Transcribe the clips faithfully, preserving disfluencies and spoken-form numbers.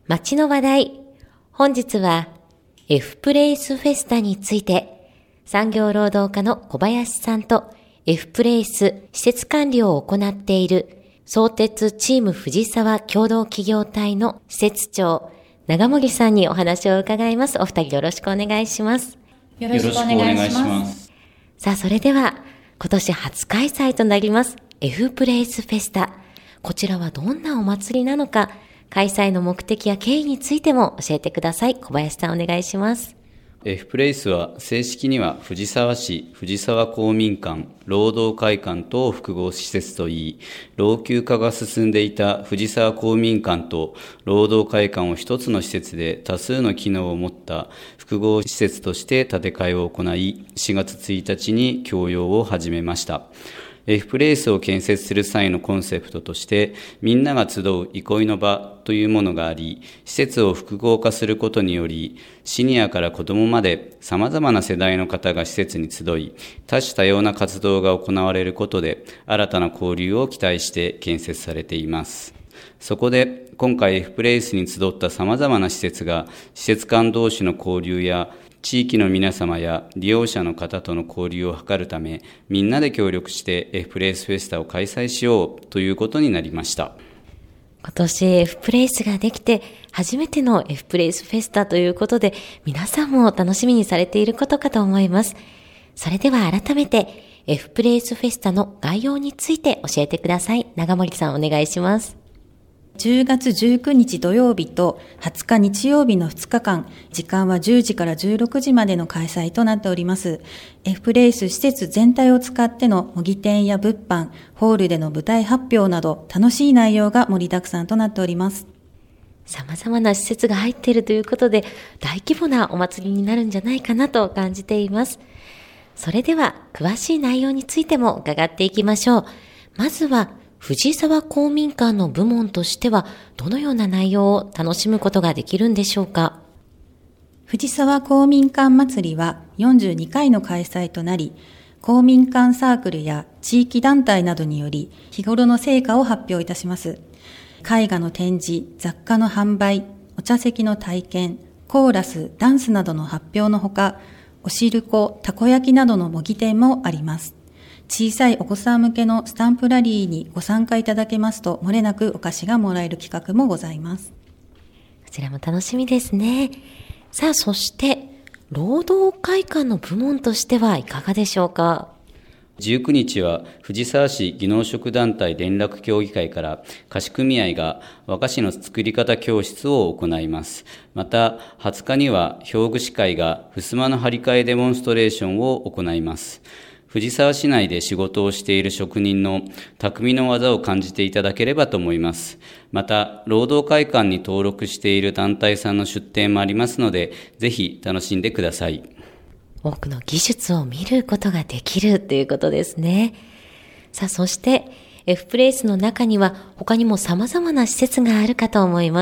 街の話題。本日は F プレイスフェスタについて産業労働課の小林さんと F プレイス施設管理を行っている相鉄チーム藤沢共同企業体の施設長長森さんにお話を伺います。お二人よろしくお願いします。 よろしくお願いします。 さあ、それでは今年初開催となります F プレイスフェスタ。こちらはどんなお祭りなのか、開催の目的や経緯についても教えてください。小林さんお願いします。 F プレイスは正式には藤沢市藤沢公民館労働会館等複合施設といい、老朽化が進んでいた藤沢公民館と労働会館を一つの施設で多数の機能を持った複合施設として建て替えを行い、しがつついたちに供用を始めました。F プレイスを建設する際のコンセプトとして、みんなが集う憩いの場というものがあり、施設を複合化することにより、シニアから子どもまで様々な世代の方が施設に集い、多種多様な活動が行われることで、新たな交流を期待して建設されています。そこで、今回 F プレイスに集った様々な施設が、施設間同士の交流や、地域の皆様や利用者の方との交流を図るため、みんなで協力して F プレイスフェスタを開催しようということになりました。 今年 F プレイスができて初めての F プレイスフェスタということで、皆さんも楽しみにされていることかと思います。それでは改めて F プレイスフェスタの概要について教えてください。長森さんお願いします。 じゅうがつじゅうくにち土曜日とはつか日曜日のふつかかん、時間はじゅうじからじゅうろくじまでの開催となっております。F プレイス施設全体を使っての模擬店や物販、ホールでの舞台発表など楽しい内容が盛りだくさんとなっております。 様々な施設が入っているということで、大規模なお祭りになるんじゃないかなと感じています。それでは詳しい内容についても伺っていきましょう。まずは藤沢公民館の部門としてはどのような内容を楽しむことができるんでしょうか。 藤沢公民館祭りはよんじゅうにかいの開催となり、公民館サークルや地域団体などにより日頃の成果を発表いたします。絵画の展示、雑貨の販売、お茶席の体験、コーラス、ダンスなどの発表のほか、おしるこ、たこ焼きなどの模擬店もあります。小さいお子さん向けのスタンプラリーにご参加いただけますと、漏れなくお菓子がもらえる企画もございます。 こちらも楽しみですね。さあ、そして労働会館の部門としてはいかがでしょうか。 じゅうくにちは藤沢市技能職団体連絡協議会から菓子組合が和菓子の作り方教室を行います。またはつかには表具師会が襖の張り替えデモンストレーションを行います。藤沢市内で仕事をしている職人の匠の技を感じていただければと思います。また、労働会館に登録している団体さんの出展もありますので、ぜひ楽しんでください。 多くの技術を見ることができるということですね。さあ、そして F プレイスの中には他にも様々な施設があるかと思います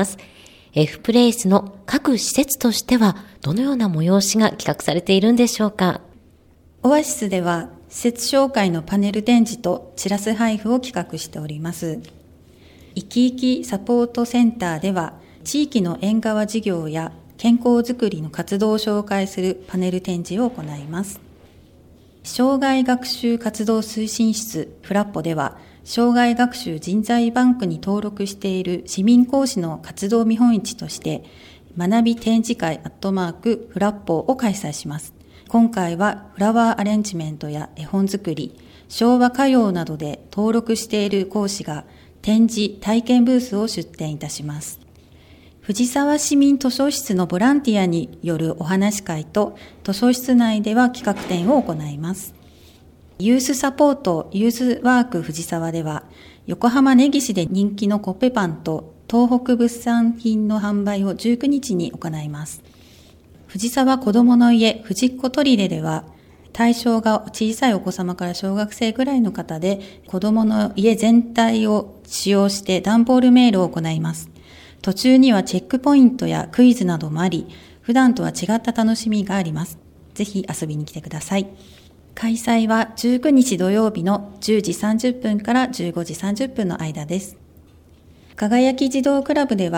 。F プレイスの各施設としてはどのような催しが企画されているんでしょうか。 オアシスでは施設紹介のパネル展示とチラス配布を企画しております。いきいきサポートセンターでは地域の縁側事業や健康づくりの活動を紹介するパネル展示を行います。障害学習活動推進室フラッポでは障害学習人材バンクに登録している市民講師の活動見本市として学び展示会アットマークフラッポを開催します。今回はフラワーアレンジメントや絵本作り、昭和歌謡などで登録している講師が展示・体験ブースを出展いたします。藤沢市民図書室のボランティアによるお話会と図書室内では企画展を行います。ユースサポートユースワーク藤沢では横浜根岸で人気のコッペパンと東北物産品の販売をじゅうくにちに行います。藤沢子どもの家藤子トリレでは対象が小さいお子様から小学生ぐらいの方で子どもの家全体を使用して段ボールメールを行います。途中にはチェックポイントやクイズなどもあり、普段とは違った楽しみがあります。ぜひ遊びに来てください。開催はじゅうくにち土曜日のじゅうじさんじゅっぷんからじゅうごじさんじゅっぷんの間です。輝き児童クラブでは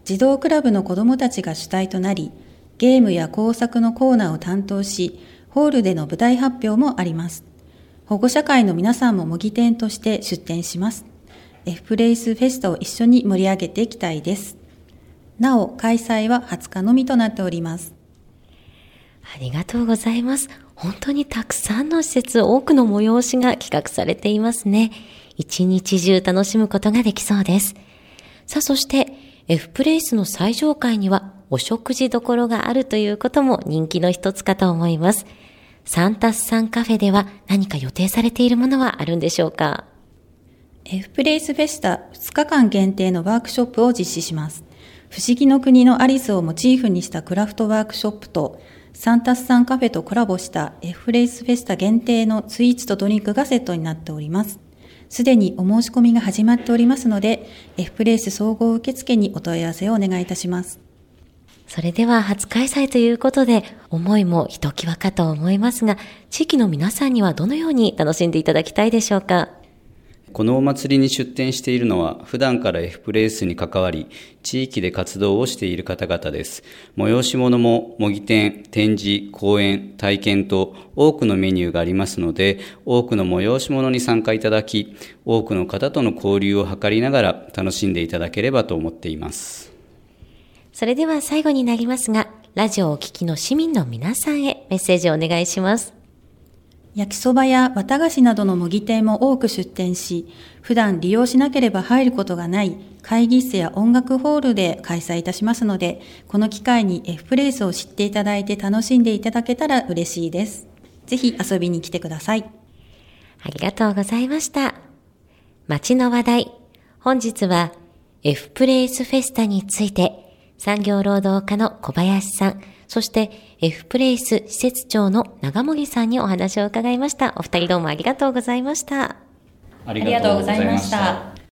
児童クラブの子どもたちが主体となり、ゲームや工作のコーナーを担当し、ホールでの舞台発表もあります。保護者会の皆さんも模擬店として出展します。Fプレイスフェスタを一緒に盛り上げていきたいです。なお、開催ははつかのみとなっております。 ありがとうございます。本当にたくさんの施設、多くの催しが企画されていますね。一日中楽しむことができそうです。さあ、そして F プレイスの最上階にはお食事どころがあるということも人気の一つかと思います。サンタスさんカフェでは何か予定されているものはあるんでしょうか？ F プレイスフェスタふつかかん限定のワークショップを実施します。不思議の国のアリスをモチーフにしたクラフトワークショップとサンタスさんカフェとコラボした F プレイスフェスタ限定のスイーツとドリンクがセットになっております。すでにお申し込みが始まっておりますので、F プレイス総合受付にお問い合わせをお願いいたします。 それでは初開催ということで、思いもひときわかと思いますが、地域の皆さんにはどのように楽しんでいただきたいでしょうか？ このお祭りに出展しているのは、普段から F プレイスに関わり、地域で活動をしている方々です。催し物も模擬店、展示、講演、体験と多くのメニューがありますので、多くの催し物に参加いただき、多くの方との交流を図りながら楽しんでいただければと思っています。 それでは最後になりますが、ラジオをお聞きの市民の皆さんへメッセージをお願いします。 焼きそばや綿菓子などの模擬店も多く出店し、普段利用しなければ入ることがない会議室や音楽ホールで開催いたしますので、この機会に F プレイスを知っていただいて楽しんでいただけたら嬉しいです。ぜひ遊びに来てください。 ありがとうございました。街の話題。本日は F プレイスフェスタについて、産業労働課の小林さん、そして F プレイス施設長の長森さんにお話を伺いました。お二人どうもありがとうございました。 ありがとうございました。